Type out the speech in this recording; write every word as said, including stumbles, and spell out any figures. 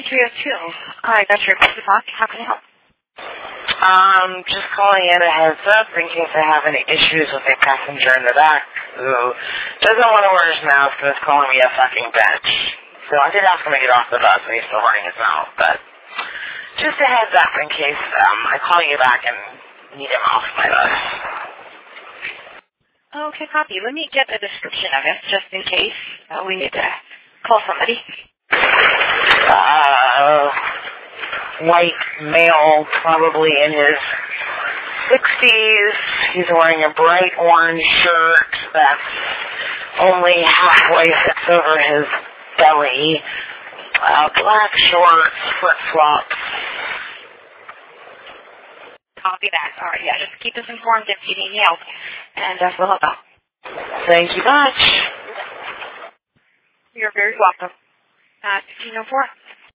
three oh two. I got your request to talk. How can I help? Um, just calling in a heads up in case I have any issues with a passenger in the back who doesn't want to wear his mask and is calling me a fucking bitch. So I did ask him to get off the bus and he's still running his mouth, but just a heads up in case um, I call you back and need him off my bus. Okay, copy. Let me get a description of it just in case uh, we need to call somebody. Uh, white male, probably in his sixties. He's wearing a bright orange shirt that's only halfway fits over his belly. Uh, black shorts, flip-flops. Copy that. All right, yeah, just keep us informed if you need help, and uh, we'll help out. Thank you much. You're very welcome. Uh, fifteen oh four.